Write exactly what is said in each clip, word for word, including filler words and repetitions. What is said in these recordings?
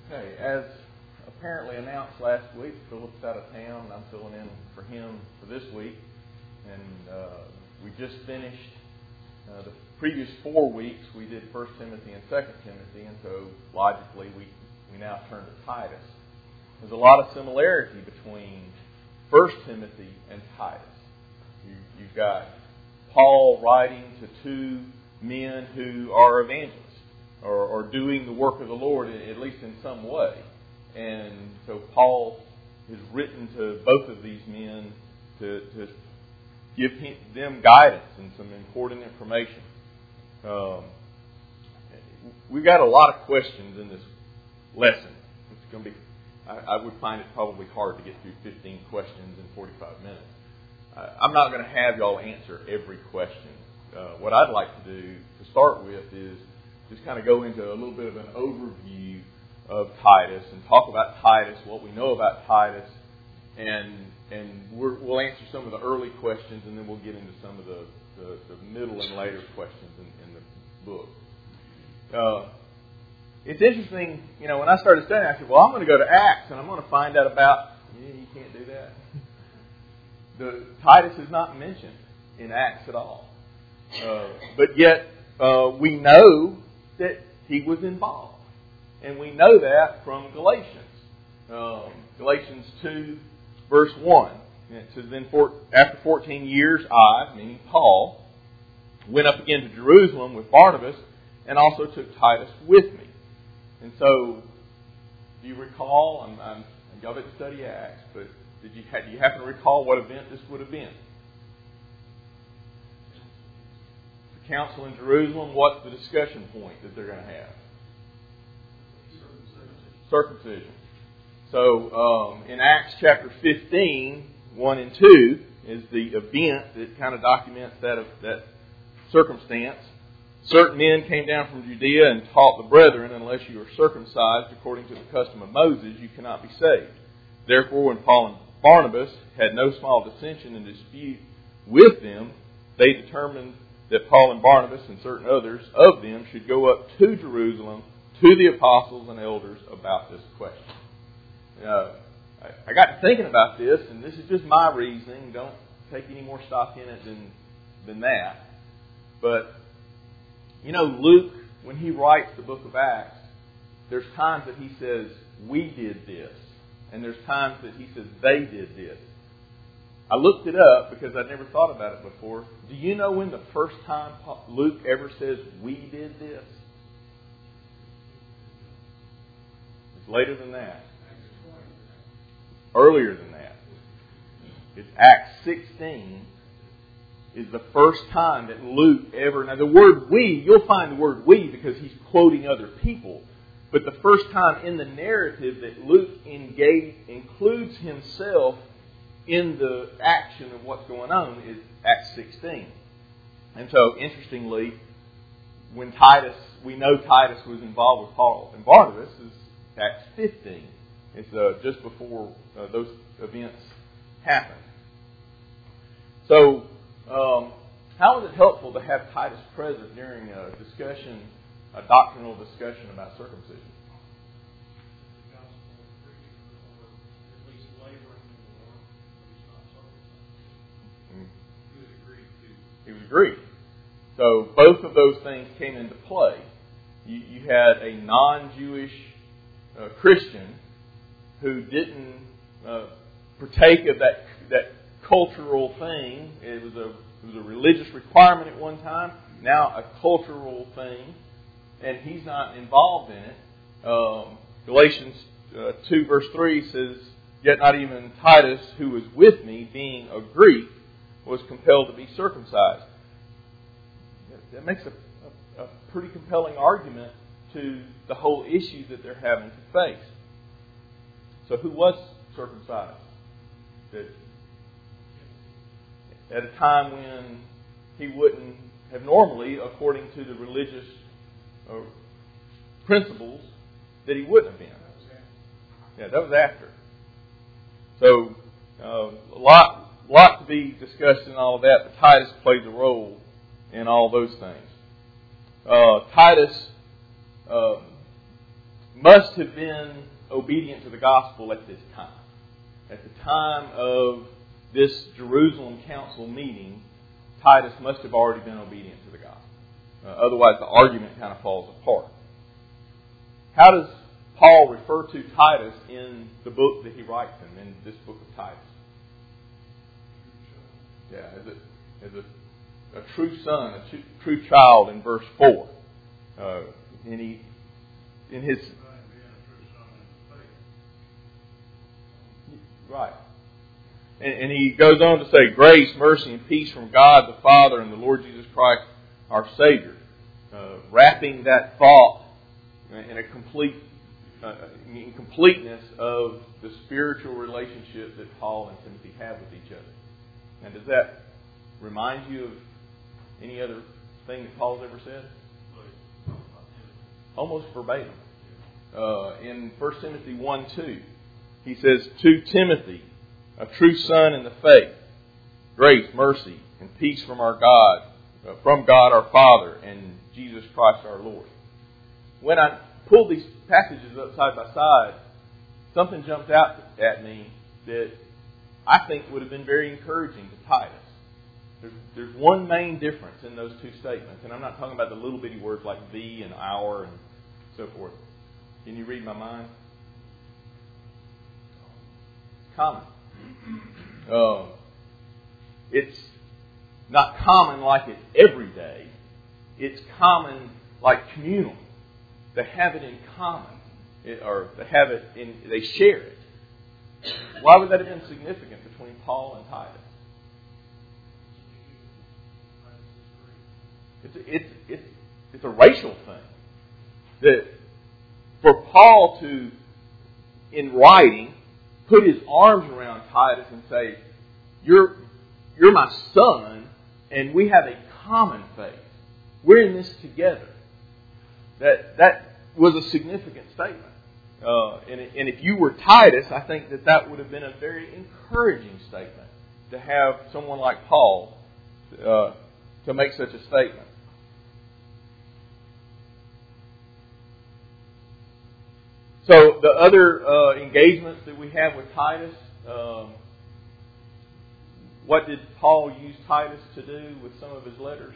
Okay, as apparently announced last week, Philip's out of town, and I'm filling in for him for this week. And uh, we just finished uh, the previous four weeks. We did First Timothy and Second Timothy, and so logically we, we now turn to Titus. There's a lot of similarity between First Timothy and Titus. You, you've got Paul writing to two men who are evangelists, or, or doing the work of the Lord, at least in some way. And so Paul has written to both of these men to, to give him, them guidance and some important information. Um, we've got a lot of questions in this lesson. It's going to be, I, I would find it probably hard to get through fifteen questions in forty-five minutes. Uh, I'm not going to have y'all answer every question. Uh, what I'd like to do to start with is just kind of go into a little bit of an overview of Titus and talk about Titus, what we know about Titus, and and we're, we'll answer some of the early questions, and then we'll get into some of the, the, the middle and later questions in, in the book. Uh, it's interesting, you know, when I started studying, I said, well, I'm going to go to Acts, and I'm going to find out about, yeah, you can't do that. The Titus is not mentioned in Acts at all. Uh, but yet, uh, we know that he was involved. And we know that from Galatians. Um, Galatians two, verse one. And it says, then for, after fourteen years, I, meaning Paul, went up again to Jerusalem with Barnabas, and also took Titus with me. And so, do you recall, I'm, I'm, y'all didn't study Acts, but did you, do you happen to recall what event this would have been? The council in Jerusalem, what's the discussion point that they're going to have? Circumcision. So, um, in Acts chapter fifteen, one and two, is the event that kind of documents that, that circumstance. Certain men came down from Judea and taught the brethren, unless you are circumcised according to the custom of Moses, you cannot be saved. Therefore, when Paul and Barnabas had no small dissension and dispute with them, they determined that Paul and Barnabas and certain others of them should go up to Jerusalem to the apostles and elders about this question. Uh, I, I got to thinking about this, and this is just my reasoning. Don't take any more stock in it than, than that. But, you know, Luke, when he writes the book of Acts, there's times that he says, we did this. And there's times that he says, they did this. I looked it up because I'd never thought about it before. Do you know when the first time Luke ever says, we did this? It's later than that. Earlier than that. It's Acts sixteen is the first time that Luke ever... Now the word we, you'll find the word we because he's quoting other people. But the first time in the narrative that Luke engage, includes himself in the action of what's going on is Acts sixteen. And so, interestingly, when Titus, we know Titus was involved with Paul and Barnabas, is Acts fifteen. It's uh, just before uh, those events happened. So, um, how is it helpful to have Titus present during a discussion, a doctrinal discussion about circumcision? He was Greek. So both of those things came into play. You, you had a non-Jewish uh, Christian who didn't uh, partake of that that cultural thing. It was a it was a religious requirement at one time. Now a cultural thing, and he's not involved in it. Um, Galatians uh, two verse three says, "Yet not even Titus, who was with me, being a Greek, was compelled to be circumcised." That makes a, a, a pretty compelling argument to the whole issue that they're having to face. So who was circumcised? That at a time when he wouldn't have normally, according to the religious uh, principles, that he wouldn't have been. Yeah, that was after. So uh, a lot, lot to be discussed in all of that, but Titus plays a role in all those things. Uh, Titus, uh, must have been obedient to the gospel at this time. At the time of this Jerusalem council meeting, Titus must have already been obedient to the gospel. Uh, otherwise, the argument kind of falls apart. How does Paul refer to Titus in the book that he writes in, in this book of Titus? Yeah, as a, as a, a true son, a true, true child in verse four. Uh, and he, in his... Right. And, and he goes on to say, grace, mercy, and peace from God the Father and the Lord Jesus Christ, our Savior. Uh, wrapping that thought in a complete, uh, in completeness of the spiritual relationship that Paul and Timothy have with each other. And does that remind you of any other thing that Paul's ever said? Almost verbatim. Uh, in First Timothy one two, he says, to Timothy, a true son in the faith, grace, mercy, and peace from our God, uh, from God our Father and Jesus Christ our Lord. When I pulled these passages up side by side, something jumped out at me that I think would have been very encouraging to Titus. There's, there's one main difference in those two statements, and I'm not talking about the little bitty words like thee and our and so forth. Can you read my mind? Common. Uh, it's not common like it's every day. It's common like communal. They have it in common, it, or they have it in. They share it. Why would that have been significant between Paul and Titus? It's a, it's it's it's a racial thing. That for Paul to, in writing, put his arms around Titus and say, "You're you're my son, and we have a common faith. We're in this together." That that was a significant statement. Uh, and, and if you were Titus, I think that that would have been a very encouraging statement to have someone like Paul uh, to make such a statement. So the other uh, engagements that we have with Titus, um, what did Paul use Titus to do with some of his letters?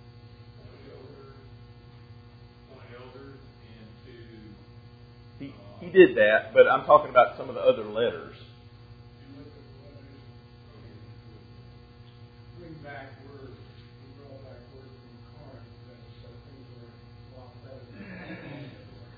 He, he did that, but I'm talking about some of the other letters. Bring back word, bring back word from Corinth, so things are a lot better.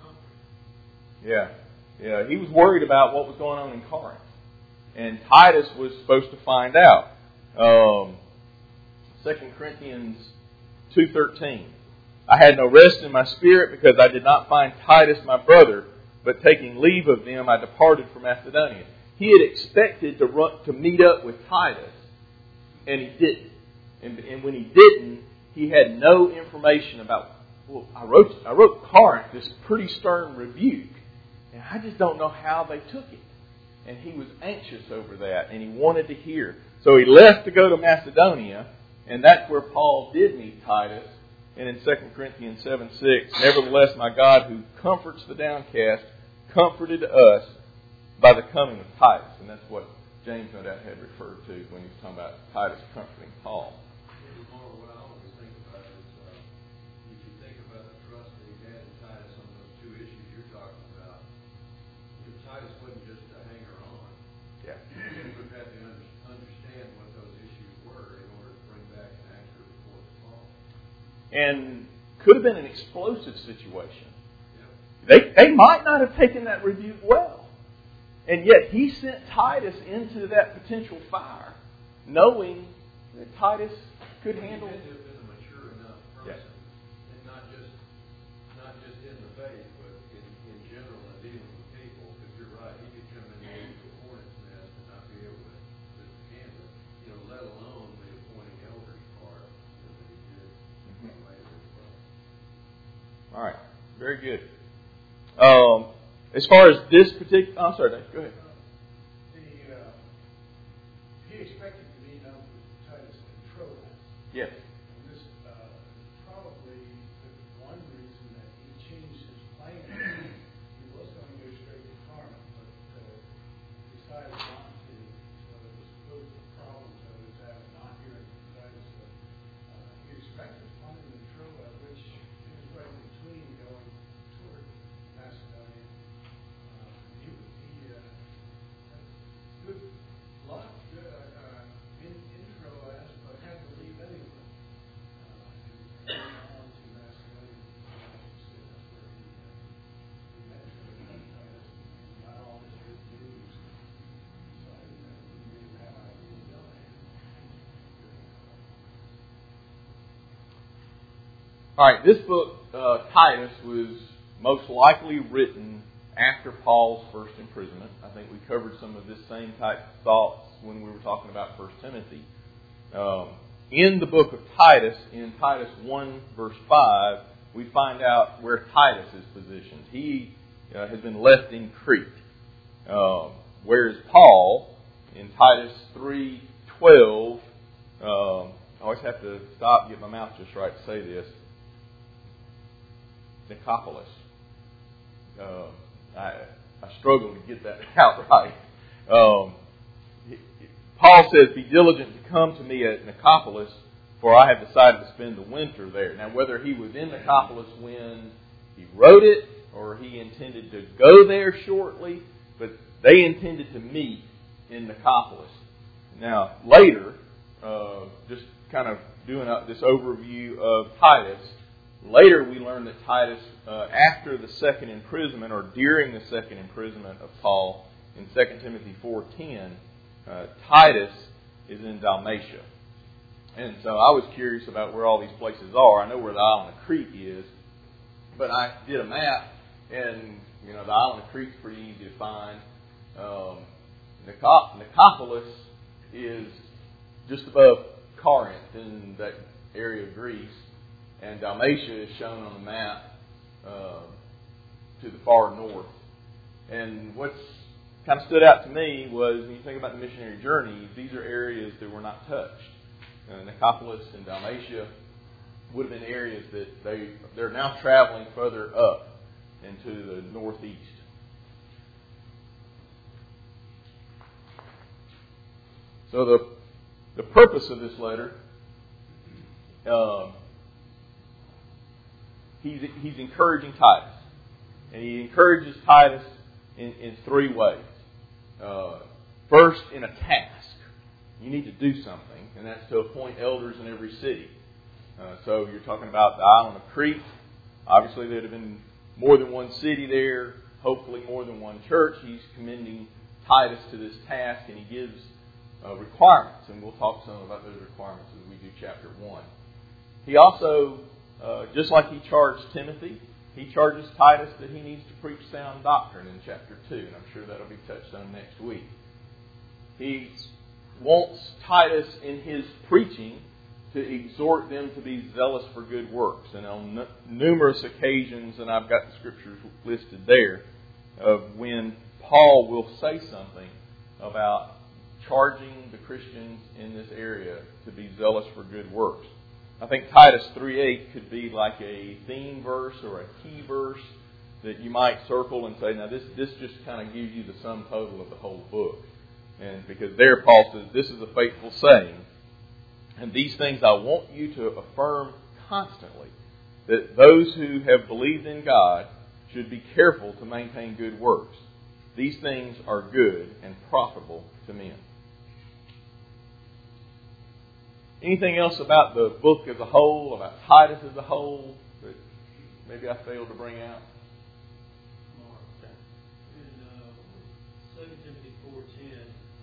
Yeah, yeah. He was worried about what was going on in Corinth, and Titus was supposed to find out. Um, Second Corinthians two thirteen. I had no rest in my spirit because I did not find Titus my brother. But taking leave of them, I departed for Macedonia. He had expected to run, to meet up with Titus, and he didn't. And, and when he didn't, he had no information about. Well, I wrote I wrote Corinth this pretty stern rebuke, and I just don't know how they took it. And he was anxious over that, and he wanted to hear. So he left to go to Macedonia, and that's where Paul did meet Titus. And in Second Corinthians seven six, nevertheless, my God, who comforts the downcast, comforted us by the coming of Titus. And that's what James, no doubt, had referred to when he was talking about Titus comforting Paul. What I always think about is, uh, if you think about the trust that he had in Titus on those two issues you're talking about, if Titus wasn't just a hanger-on, Yeah. he would have had to under, understand what those issues were in order to bring back an accurate report to Paul. And could have been an explosive situation. They they might not have taken that rebuke well. And yet he sent Titus into that potential fire, knowing that Titus could handle it. He had to have been a mature enough person, yeah. And not just not just in the faith, but in, in general in dealing with people. Because you're right, he could come in there with a hornet's nest and not be able to, to handle it. You know, let alone the appointing elders part that he did mm-hmm. later as well. All right, very good. Um, as far as this particular... I'm sorry, Dave, go ahead. Uh, the, uh, he expected to meet up with Titus in Troas. Yes. And this uh, probably the one reason that he changed his plan. He was All right, this book, uh, Titus, was most likely written after Paul's first imprisonment. I think we covered some of this same type of thoughts when we were talking about First Timothy. Um, in the book of Titus, in Titus one, verse five, we find out where Titus is positioned. He uh, has been left in Crete. Um, whereas Paul, in Titus three twelve, um, I always have to stop and get my mouth just right to say this, Nicopolis. Uh, I, I struggle to get that out right. Um, Paul says, "Be diligent to come to me at Nicopolis, for I have decided to spend the winter there." Now, whether he was in Nicopolis when he wrote it, or he intended to go there shortly, but they intended to meet in Nicopolis. Now, later, uh, just kind of doing this overview of Titus, later we learn that Titus, uh, after the second imprisonment, or during the second imprisonment of Paul, in Second Timothy four ten, uh, Titus is in Dalmatia. And so I was curious about where all these places are. I know where the island of Crete is, but I did a map, and you know the island of Crete's pretty easy to find. Um, Nicop- Nicopolis is just above Corinth in that area of Greece, and Dalmatia is shown on the map uh, to the far north. And what's kind of stood out to me was, when you think about the missionary journey, these are areas that were not touched. Uh, Nicopolis and Dalmatia would have been areas that they, they're now traveling further up into the northeast. So the the purpose of this letter, um, he's he's encouraging Titus, and he encourages Titus in, in three ways. Uh, first, in a task, you need to do something, and that's to appoint elders in every city. Uh, so you're talking about the island of Crete. Obviously, there'd have been more than one city there. Hopefully, more than one church. He's commending Titus to this task, and he gives Uh, requirements, and we'll talk some about those requirements as we do chapter one. He also, uh, just like he charged Timothy, he charges Titus that he needs to preach sound doctrine in chapter two, and I'm sure that'll be touched on next week. He wants Titus in his preaching to exhort them to be zealous for good works, and on n- numerous occasions, and I've got the scriptures listed there, of when Paul will say something about charging the Christians in this area to be zealous for good works. I think Titus three eight could be like a theme verse or a key verse that you might circle and say, now this, this just kind of gives you the sum total of the whole book. And because there Paul says, this is a faithful saying, and these things I want you to affirm constantly, that those who have believed in God should be careful to maintain good works. These things are good and profitable to men. Anything else about the book as a whole, about Titus as a whole, that maybe I failed to bring out? Okay. In uh, Second Timothy four ten,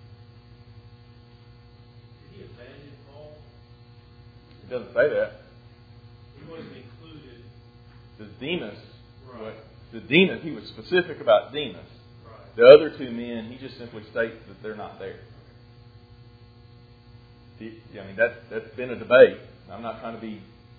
did he abandon Paul? It doesn't say that. He wasn't included. The Demas, Right. what, the Demas, he was specific about Demas. Right. The other two men, he just simply states that they're not there. He, I mean, that's, that's been a debate. I'm not trying to be...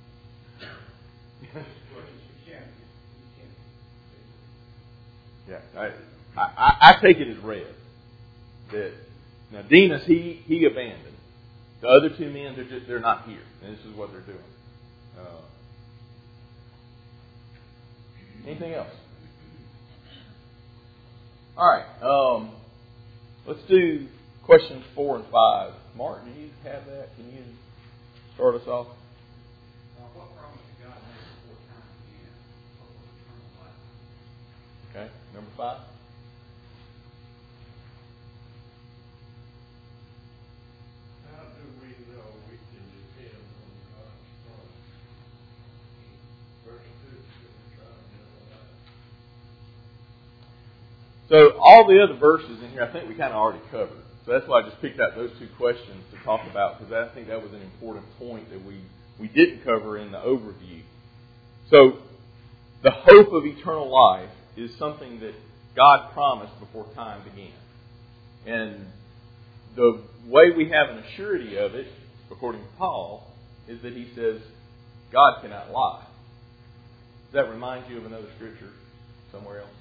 yeah, I, I, I take it as read. That now Demas, he, he abandoned. The other two men, they're just, they're not here. And this is what they're doing. Uh, anything else? All right. Um, let's do questions four and five. Martin, do you have that? Can you start us off? Now, what promise did God make before time began? What was eternal life? Okay. Number five. How do we know we can depend on God's promise? Verse two, eternal life. So all the other verses in here, I think we kind of already covered. So that's why I just picked out those two questions to talk about, because I think that was an important point that we, we didn't cover in the overview. So, the hope of eternal life is something that God promised before time began. And the way we have an assurity of it, according to Paul, is that he says, God cannot lie. Does that remind you of another scripture somewhere else?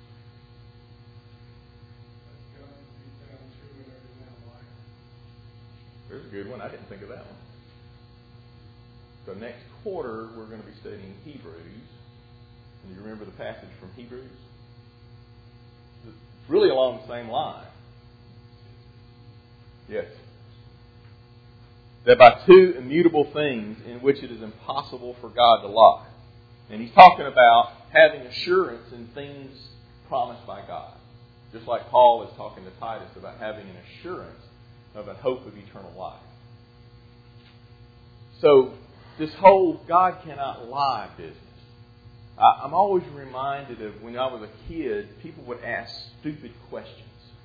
There's a good one. I didn't think of that one. So next quarter, we're going to be studying Hebrews. And you remember the passage from Hebrews? It's really along the same line. Yes. That by two immutable things in which it is impossible for God to lie. And he's talking about having assurance in things promised by God. Just like Paul is talking to Titus about having an assurance of a hope of eternal life. So, this whole God cannot lie business. I, I'm always reminded of when I was a kid, people would ask stupid questions.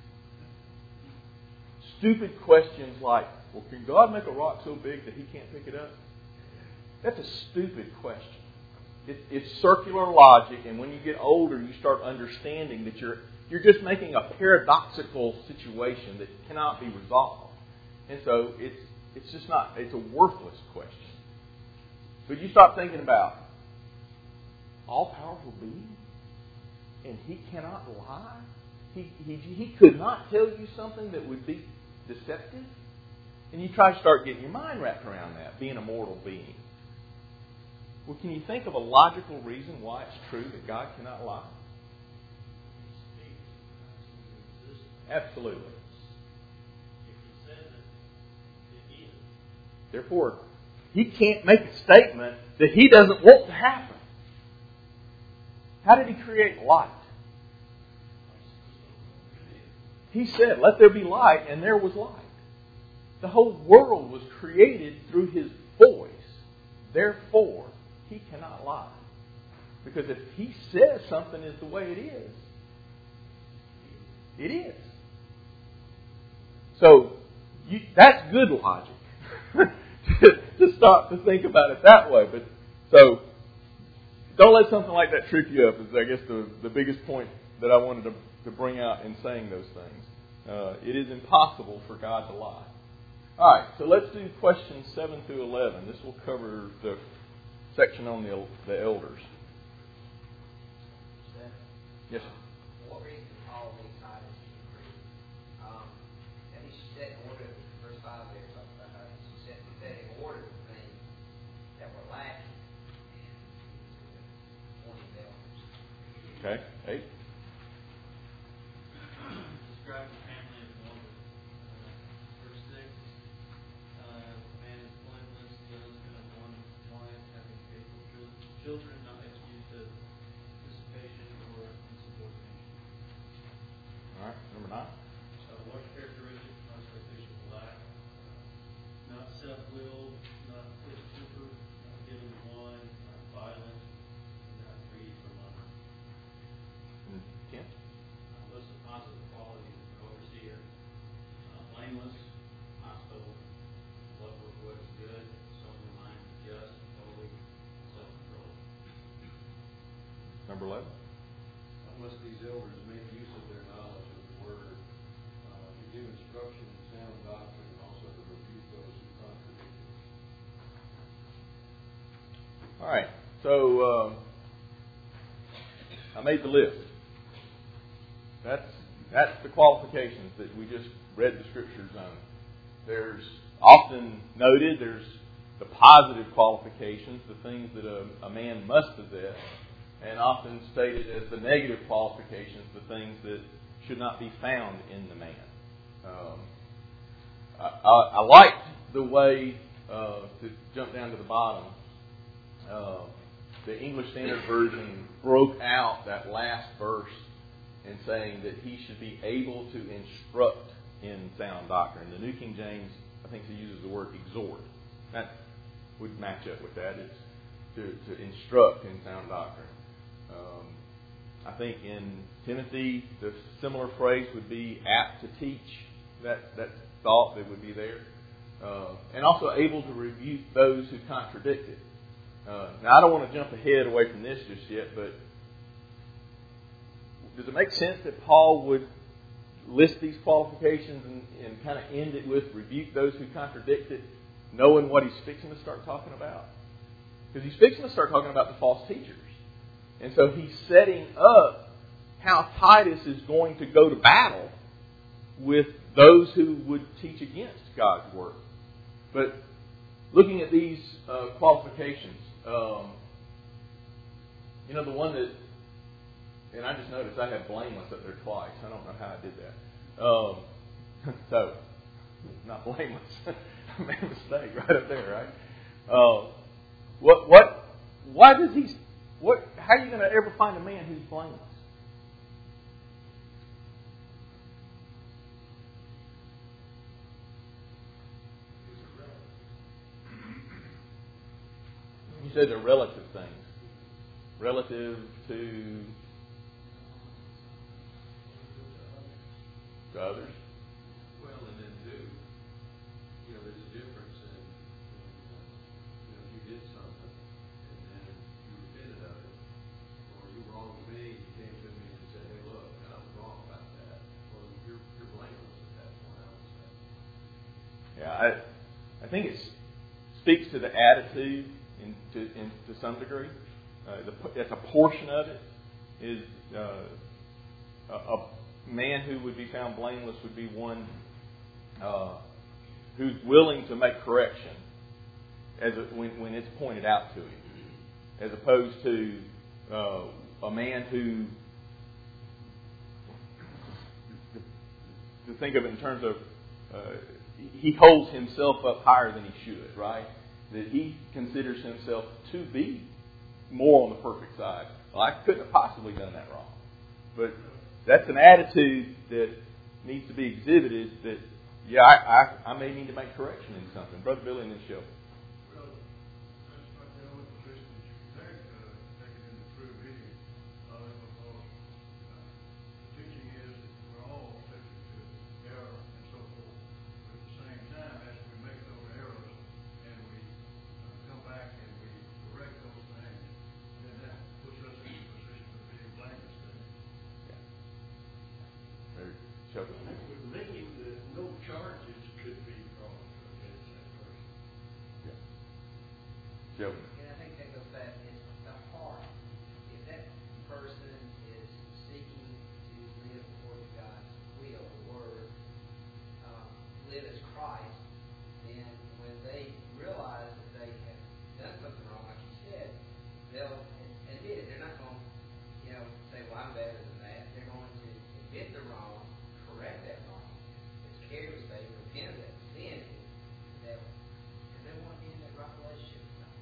Stupid questions like, well, can God make a rock so big that he can't pick it up? That's a stupid question. It, it's circular logic, and when you get older, you start understanding that you're you're just making a paradoxical situation that cannot be resolved. And so it's it's just not, it's a worthless question. But you start thinking about all-powerful being, and he cannot lie? He, he, he could not tell you something that would be deceptive? And you try to start getting your mind wrapped around that, being a mortal being. Well, can you think of a logical reason why it's true that God cannot lie? Absolutely. Therefore, he can't make a statement that he doesn't want to happen. How did he create light? He said, let there be light, and there was light. The whole world was created through his voice. Therefore, he cannot lie. Because if he says something is the way it is, it is. So, you, that's good logic. to, to stop to think about it that way. But so, don't let something like that trip you up is, I guess, the, the biggest point that I wanted to, to bring out in saying those things. Uh, it is impossible for God to lie. All right, so let's do questions seven through eleven. This will cover the section on the, the elders. Yes, sir. For what reason Paul leads Titus to agree? Um, and he set in order, verse five there talks about how he set, set in order the things that were lacking and appointed elders. Okay, eight. Describe the family of Noah. Uh, verse six. Uh, man is blameless, the husband of one wife, having faithful chil- children, not accused of dissipation or insubordination. All right, number nine. Uh, what characteristic must a bishop lack? Uh, not self-willed, not quick-tempered, not given to wine, not violent, and not greedy for money. And ten. Uh, list of positive qualities of an overseer. Uh, blameless, hospitable, lover of what is good, sober-minded, just, holy, self-controlled. Number eleven. Unless these elders make use of their knowledge of the Word uh, to give instruction in sound doctrine and also to rebuke those who contradict it. All right, so uh, I made the list. That's that's the qualifications that we just read the scriptures on. There's often noted, there's the positive qualifications, the things that a, a man must possess, and often stated as the negative qualifications, the things that should not be found in the man. Um, I, I, I liked the way, uh, to jump down to the bottom, uh, the English Standard Version broke out that last verse in saying that he should be able to instruct in sound doctrine. The New King James, I think he uses the word exhort. That would match up with that. It's to, to instruct in sound doctrine. Um, I think in Timothy, the similar phrase would be apt to teach. That, that thought that would be there. Uh, and also able to rebuke those who contradict it. Uh, now, I don't want to jump ahead away from this just yet, but does it make sense that Paul would list these qualifications and, and kind of end it with rebuke those who contradict it, knowing what he's fixing to start talking about? Because he's fixing to start talking about the false teachers. And so he's setting up how Titus is going to go to battle with those who would teach against God's Word. But looking at these uh, qualifications, um, you know, the one that, and I just noticed I had blameless up there twice. I don't know how I did that. Um, so, not blameless. I made a mistake right up there, right? Uh, what, what, why does he, what, how are you going to ever find a man who's blameless? You said they're relative things. Relative to, to others. Well, and then too, you know, there's a difference in, in you know, you did something and then you repented of it, or you wronged me, you came to me and said, hey, look, I was wrong about that. Well, you're, you're blameless at that point, I would say. Yeah, I, I think it speaks to the attitude in, to, in, to some degree. Uh, the, that's a portion of it. Is uh, a, a man who would be found blameless would be one uh, who's willing to make correction as a, when, when it's pointed out to him, as opposed to uh, a man who, to think of it in terms of, uh, he holds himself up higher than he should, right? That he considers himself to be more on the perfect side. Well, I couldn't have possibly done that wrong. But that's an attitude that needs to be exhibited that, yeah, I, I, I may need to make correction in something. Brother Billy and then Shel. Well, that's not the only position that you can take, uh, take it in the true meaning of it, because uh, the teaching is that we're all subject to error and so forth. But at the same time, as we make those errors and we uh, come back and we correct those things, then that puts us in the position of being blameless. Very Shel. With me, the no charges could be brought against that person. Yeah. Shel. And I think that goes back, it's the heart. If that person is seeking to live according to God's will, the Word, um, live as Christ, then when they realize that they have done something wrong, like you said, they'll admit it. They're not going to, you know, say, well, I'm better than that. They're going to admit the wrong, correct that wrong. As Carrie was saying, repent of that sin. That, because they want to be in that right relationship with God.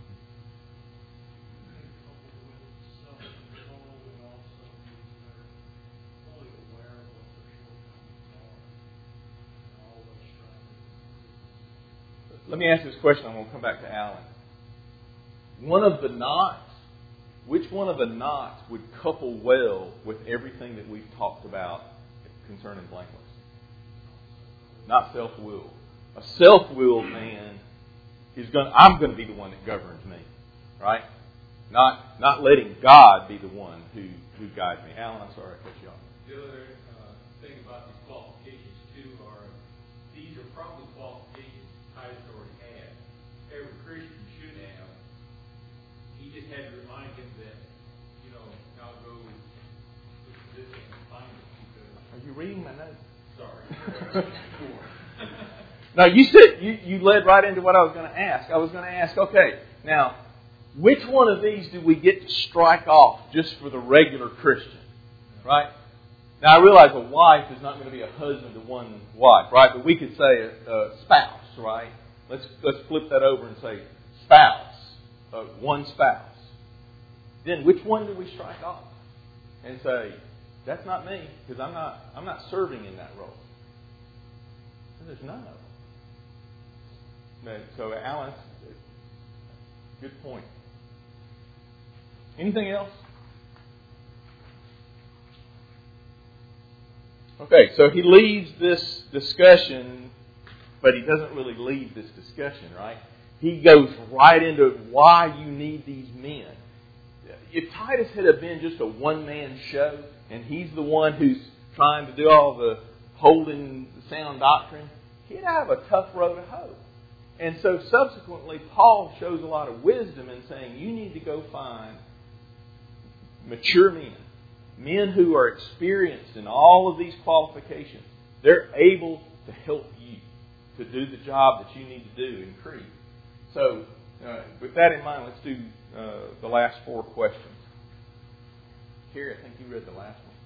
Coupled with self-control, and also means they're fully aware of what their shortcomings are, and always striving. Let me ask this question. I'm going to come back to Alan. One of the knots, which one of the knots would couple well with everything that we've talked about concerning blameless? Not self-will. A self-willed man is going. I'm going to be the one that governs me, right? Not not letting God be the one who who guides me. Alan, I'm sorry I cut you off. The other uh, thing about these qualifications, too, are these are probably qualifications Titus already had. Every Christian should have. He just had to remind him that, you know, now go look for this and find it. Because, Are you reading my notes? sorry. Now, you said you, you led right into what I was going to ask. I was going to ask, okay, now, which one of these do we get to strike off just for the regular Christian? Right? Now, I realize a wife is not going to be a husband to one wife, right? But we could say a, a spouse, right? Let's let's flip that over and say spouse, uh, one spouse. Then which one do we strike off and say that's not me because I'm not I'm not serving in that role? And there's none of them. So, Alan, good point. Anything else? Okay, so he leaves this discussion, but he doesn't really leave this discussion, right? he goes right into why you need these men. If Titus had been just a one-man show, and he's the one who's trying to do all the holding the sound doctrine, he'd have a tough row to hoe. And so subsequently, Paul shows a lot of wisdom in saying, you need to go find mature men, men who are experienced in all of these qualifications. They're able to help you to do the job that you need to do in Crete. So, uh, with that in mind, let's do uh, the last four questions. Carrie, I think you read the last one.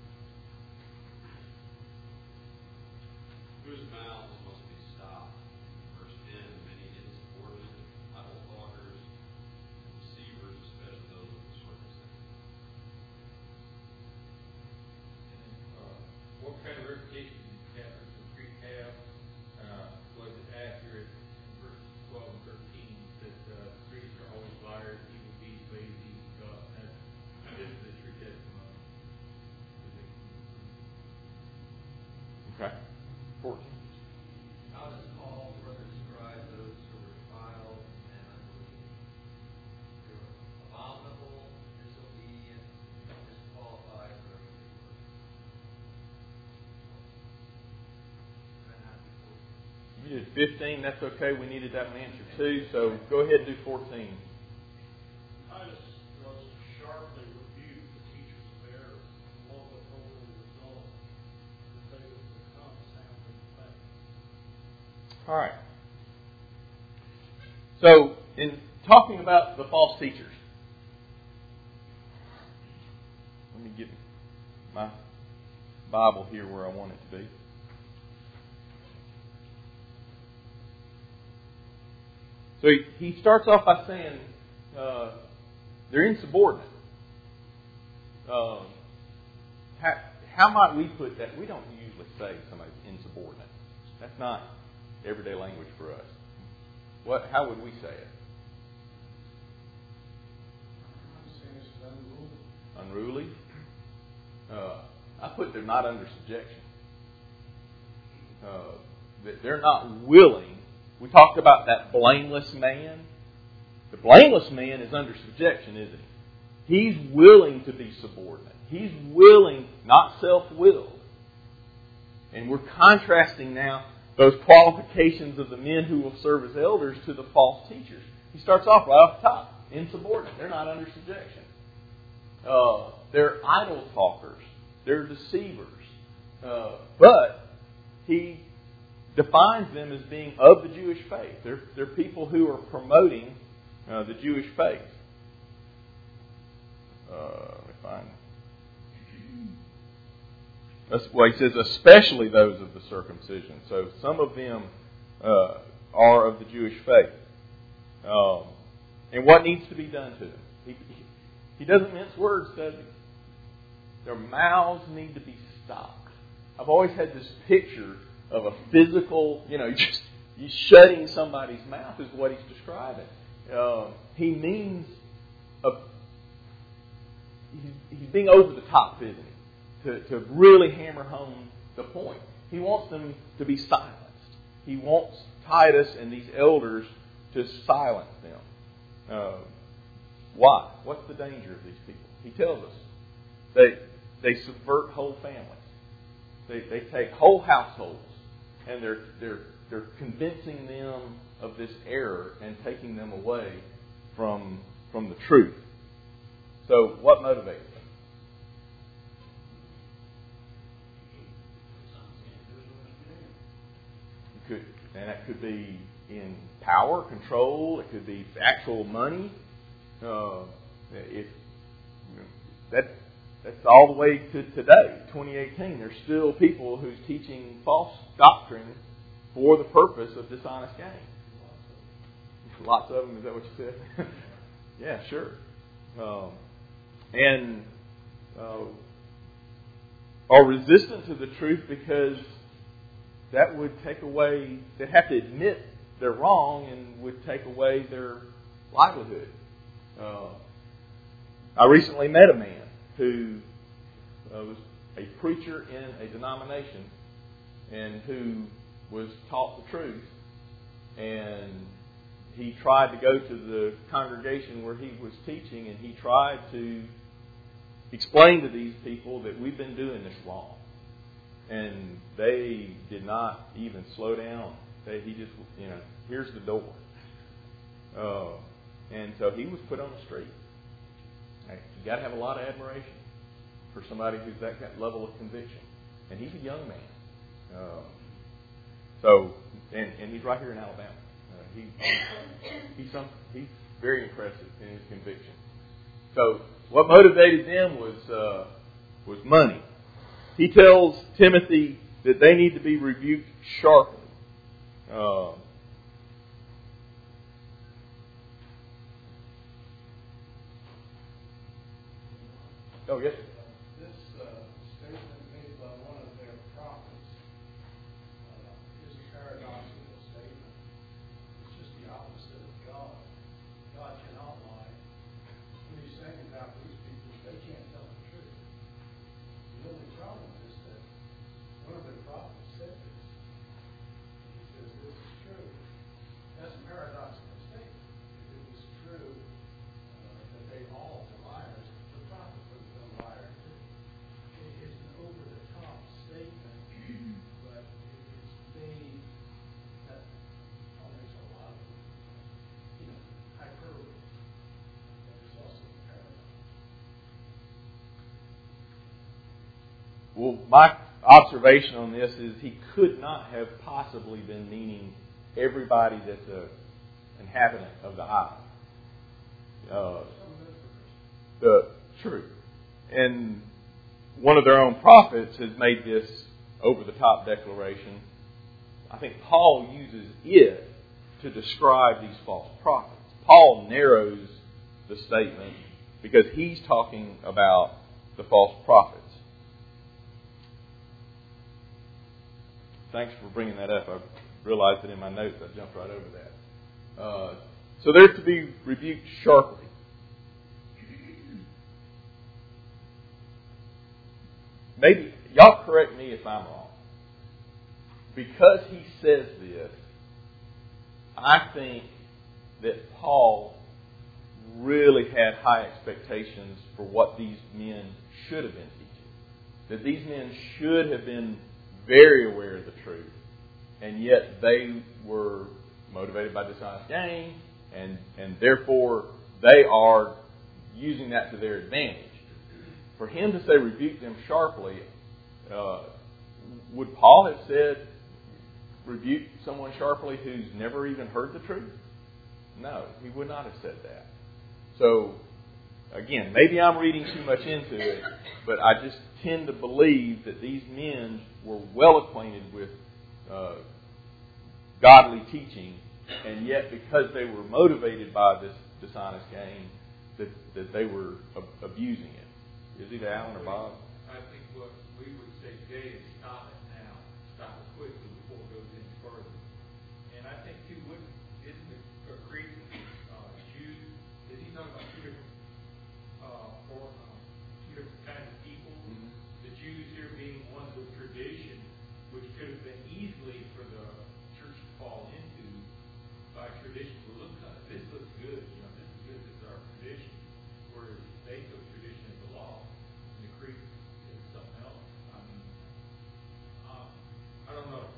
Whose mouths must be stopped? Verse ten, many insubordinate, idle talkers, deceivers, especially those of the circumcision. Uh, what kind of reputation did Catholics of Crete have? Uh, was it accurate in verses twelve and thirteen that uh, Cretes are always liars, evil thieves, lazy, uh, and this is your testimony? Okay. fourteen. How does Paul further describe those who are defiled and unbelieving? They're abominable, disobedient, disqualified for every good work. Can I not be fourteen? You did fifteen. That's okay. We needed that one answered too. So go ahead and do fourteen. Titus does sharply rebuke the teachers of error, along with holding the result that they would become sound in faith. All right. So, in talking about the false teachers, let me get my Bible here where I want it to be. So he, he starts off by saying uh, they're insubordinate. Uh, how, how might we put that? We don't usually say somebody's insubordinate. That's not everyday language for us. What? How would we say it? I'm saying it's Unruly. unruly. Uh, I put they're not under subjection. Uh, that they're not willing. We talked about that blameless man. The blameless man is under subjection, isn't he? He's willing to be subordinate. He's willing, not self-willed. And we're contrasting now those qualifications of the men who will serve as elders to the false teachers. He starts off right off the top. Insubordinate. They're not under subjection. Uh, they're idle talkers. They're deceivers. Uh, but he defines them as being of the Jewish faith. They're, they're people who are promoting uh, the Jewish faith. Uh, let me find Well, he says, especially those of the circumcision. So some of them uh, are of the Jewish faith. Um, and what needs to be done to them? He, he, he doesn't mince words, does he? Their mouths need to be stopped. I've always had this picture of a physical, you know, just you shutting somebody's mouth is what he's describing. Uh, he means a, he's, he's being over the top, isn't he? To, to really hammer home the point. He wants them to be silenced. He wants Titus and these elders to silence them. Uh, why? What's the danger of these people? He tells us they they subvert whole families. They they take whole households and they're they're they're convincing them of this error and taking them away from from the truth. So what motivates them? Could, and that could be in power, control. It could be actual money. Uh, if you know, that that's all the way to today, twenty eighteen. There's still people who's teaching false doctrine for the purpose of dishonest gain. Lots of them. Is that what you said? Yeah, sure. Um, and uh, are resistant to the truth because that would take away, they'd have to admit they're wrong and would take away their livelihood. Uh, I recently met a man who uh, was a preacher in a denomination and who was taught the truth. And he tried to go to the congregation where he was teaching, and he tried to explain to these people that we've been doing this wrong. And they did not even slow down. They, he just, you know, here's the door. Uh, and so he was put on the street. You got to have a lot of admiration for somebody who's that level of conviction. And he's a young man. Uh, so, and, and he's right here in Alabama. Uh, he, he's, some, he's very impressive in his conviction. So, what motivated them was uh, was money. He tells Timothy that they need to be rebuked sharply. Uh, oh, yes, sir. This uh, statement made by one of their prophets uh, is a paradoxical statement. It's just the opposite of God. God cannot lie. When he's saying about these people, they can't tell the truth. The only problem is that one of their prophets said this. He says this is true. That's a paradoxical statement. If it was true uh, that they all were liars, the prophet would have been a liar too. It is an over-the-top statement, but it's made that oh, there's a lot of you know hyperbole. But there's also a paradox. Well, my observation on this is he could not have possibly been meaning everybody that's a inhabitant of the island. Uh, the true, and one of their own prophets has made this over-the-top declaration. I think Paul uses it to describe these false prophets. Paul narrows the statement because he's talking about the false prophets. Thanks for bringing that up. I realized that in my notes. I jumped right over that. Uh, so they're to be rebuked sharply. Maybe, y'all correct me if I'm wrong. Because he says this, I think that Paul really had high expectations for what these men should have been teaching. That these men should have been very aware of the truth, and yet they were motivated by dishonest gain, and, and therefore they are using that to their advantage. For him to say rebuke them sharply, uh, would Paul have said rebuke someone sharply who's never even heard the truth? No, he would not have said that. So, again, maybe I'm reading too much into it, but I just tend to believe that these men were well acquainted with uh, godly teaching, and yet because they were motivated by this dishonest gain, that, that they were ab- abusing it. Is it Alan or Bob? I think what we would say today is stop it now. Stop it quickly before it goes any further. And I think, too, wouldn't, isn't it a creative uh, Jews? Is he talking about two different, uh, or, um, two different kinds of people? Mm-hmm. The Jews here being ones of tradition, which could have been easily for the church to fall into by tradition. Well, look, uh, this looks good. You know, this is good. This is our tradition. Whereas they took tradition as the law. The Greek is something else. I mean, uh, I don't know.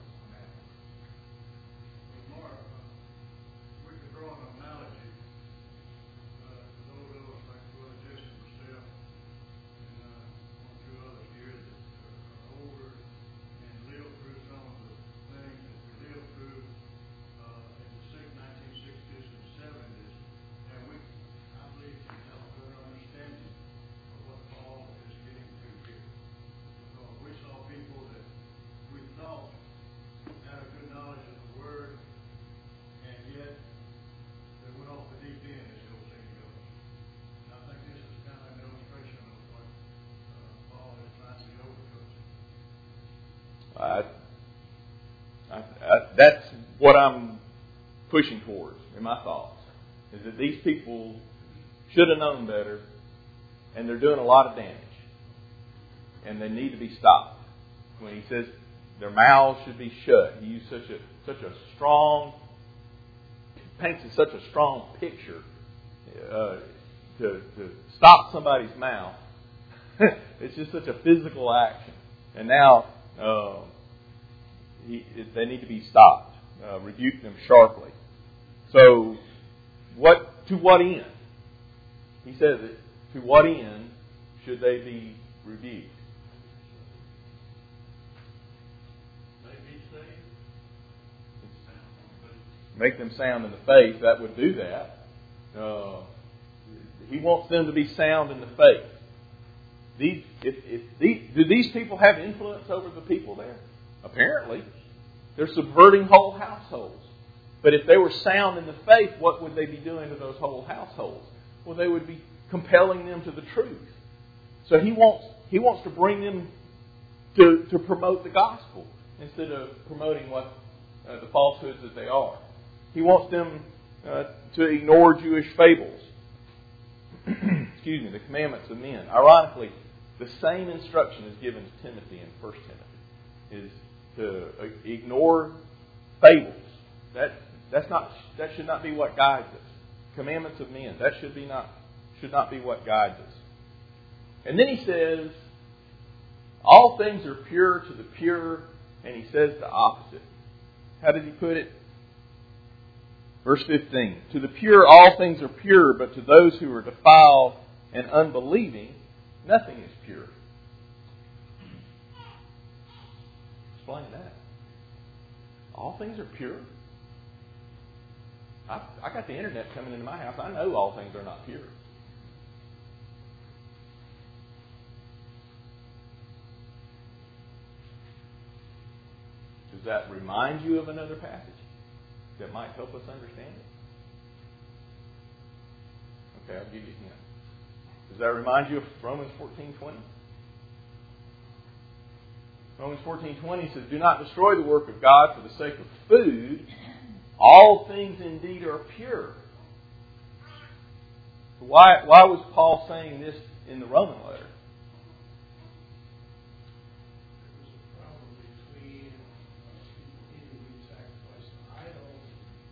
More, uh, we could draw an analogy uh, to those of us like Brother Jesse myself and uh, one or two others here that are older and lived through some of the things that we lived through uh, in the nineteen sixties and seventies, and we, I believe, can have a better understanding of what Paul is getting to here. Because we saw people that we thought had a good knowledge of the Word, and yet they went off the deep end, as the old saying goes. And I think this is kind of an illustration of what uh, Paul is trying to get over to us. I, I, I, that's what I'm pushing towards in my thoughts, is that these people should have known better, and they're doing a lot of damage, and they need to be stopped. When he says their mouths should be shut, he used such a such a strong paints such a strong picture uh, to, to stop somebody's mouth. It's just such a physical action. And now uh, he, they need to be stopped. Uh, rebuke them sharply. So, what to what end? He says it. To what end should they be rebuked? Make them sound in the faith. That would do that. Uh, he wants them to be sound in the faith. These, if, if these, do these people have influence over the people there? Apparently. They're subverting whole households. But if they were sound in the faith, what would they be doing to those whole households? Well, they would be compelling them to the truth. So he wants he wants to bring them to, to promote the gospel instead of promoting what uh, the falsehoods that they are. He wants them uh, to ignore Jewish fables. Excuse me, the commandments of men. Ironically, the same instruction is given to Timothy in First Timothy, is to ignore fables. That that's not that should not be what guides us. Commandments of men. That should be not should not be what guides us. And then he says, all things are pure to the pure, and he says the opposite. How did he put it? Verse fifteen. To the pure all things are pure, but to those who are defiled and unbelieving, nothing is pure. Explain that. All things are pure. I, I got the internet coming into my house. I know all things are not pure. Does that remind you of another passage that might help us understand it? Okay, I'll give you a hint. Does that remind you of Romans fourteen twenty? Romans fourteen twenty says, do not destroy the work of God for the sake of food. All things indeed are pure. Why, why was Paul saying this in the Roman letter? There was a problem between people eating meat sacrificed to idols.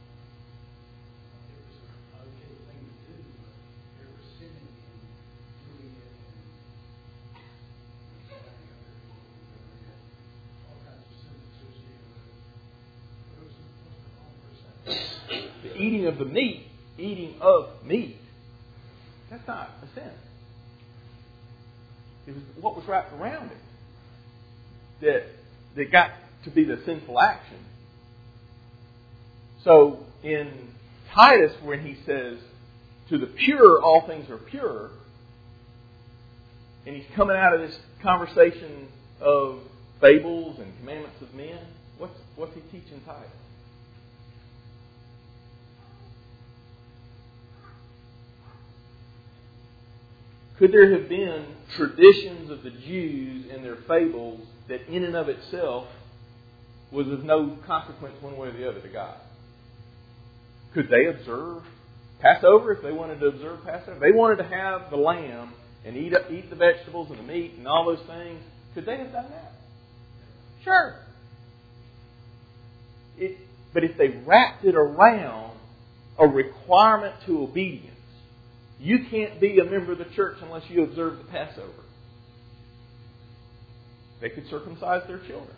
It was an okay thing to do, but they were sinning in doing it and having other people who had all kinds of sins associated with it. But it was a wrong perception. The eating of the meat, eating of meat, that's not a sin. It was what was wrapped around it that that got to be the sinful action. So in Titus, when he says, to the pure all things are pure, and he's coming out of this conversation of fables and commandments of men, what's what's he teaching Titus? Could there have been traditions of the Jews and their fables that in and of itself was of no consequence one way or the other to God? Could they observe Passover if they wanted to observe Passover? They wanted to have the lamb and eat eat the vegetables and the meat and all those things. Could they have done that? Sure. It, but if they wrapped it around a requirement to obedience, you can't be a member of the church unless you observe the Passover. They could circumcise their children.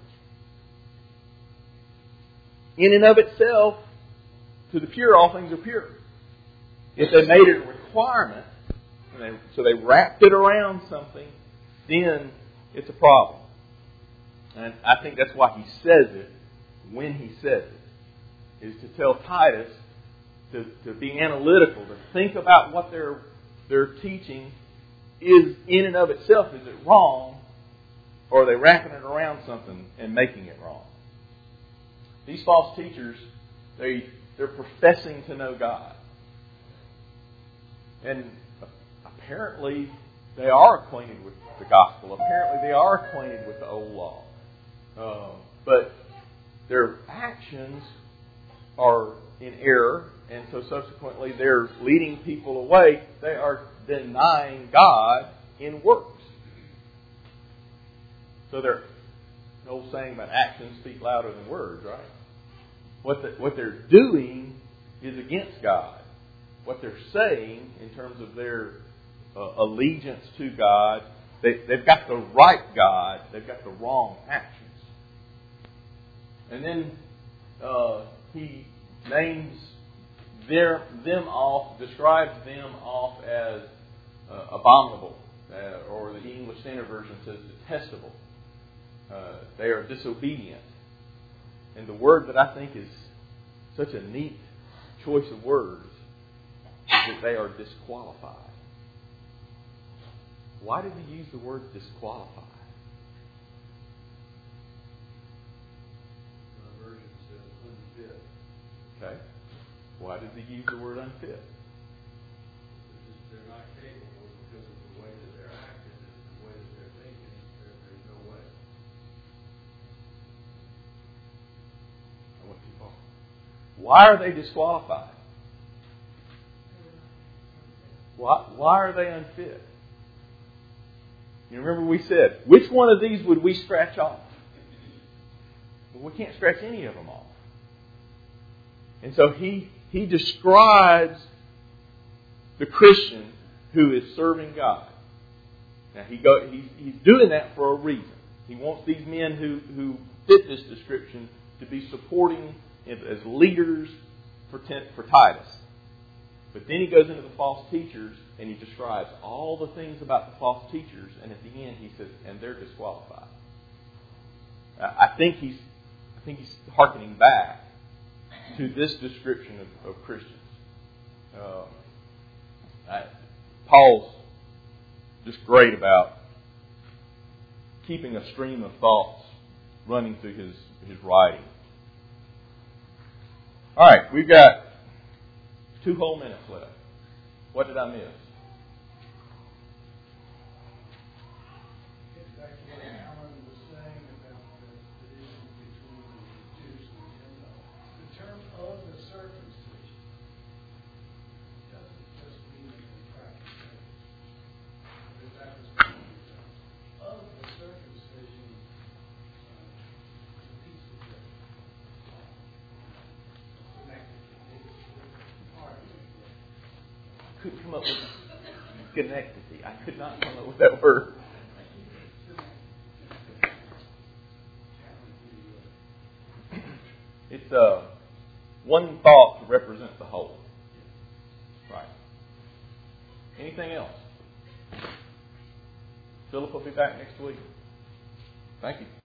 In and of itself, to the pure, all things are pure. If they made it a requirement, and they, so they wrapped it around something, then it's a problem. And I think that's why he says it when he says it, is to tell Titus To, to be analytical, to think about what they're they're teaching is in and of itself, is it wrong, or are they wrapping it around something and making it wrong? These false teachers, they they're professing to know God, and apparently they are acquainted with the gospel. Apparently they are acquainted with the old law, uh, but their actions are in error. And so subsequently they're leading people away. They are denying God in works. So they're, the old saying about actions speak louder than words, right? What, the, what they're doing is against God. What they're saying in terms of their uh, allegiance to God, they, they've got the right God, they've got the wrong actions. And then uh, he names their, them off, describes them off as uh, abominable, uh, or the English Standard Version says detestable. Uh, they are disobedient. And the word that I think is such a neat choice of words is that they are disqualified. Why did he use the word disqualified? My version says unfit. Okay. Why did he use the word unfit? They're just, they're not capable because of the way that they're acting and the way that they're thinking. There, there's no way. I went too far. Why are they disqualified? Why, why are they unfit? You remember we said, which one of these would we scratch off? Well, we can't scratch any of them off. And so he, he describes the Christian who is serving God. Now he go, he's, he's doing that for a reason. He wants these men who, who fit this description to be supporting as leaders for, for Titus. But then he goes into the false teachers and he describes all the things about the false teachers, and at the end he says, and they're disqualified. I think he's, I think he's hearkening back to this description of, of Christians. Um, I, Paul's just great about keeping a stream of thoughts running through his, his writing. All right, we've got two whole minutes left. What did I miss? It's back to what Alan was saying about the division between the Jews and the Gentiles. The term of the circumcision doesn't just mean that they practice it. But that was one of the terms. Of the circumcision uh, is a piece of the connected to the part of it. Couldn't come up with schenectady. I could not come up with that word. It's uh, one thought to represent the whole. Right. Anything else? Philip will be back next week. Thank you.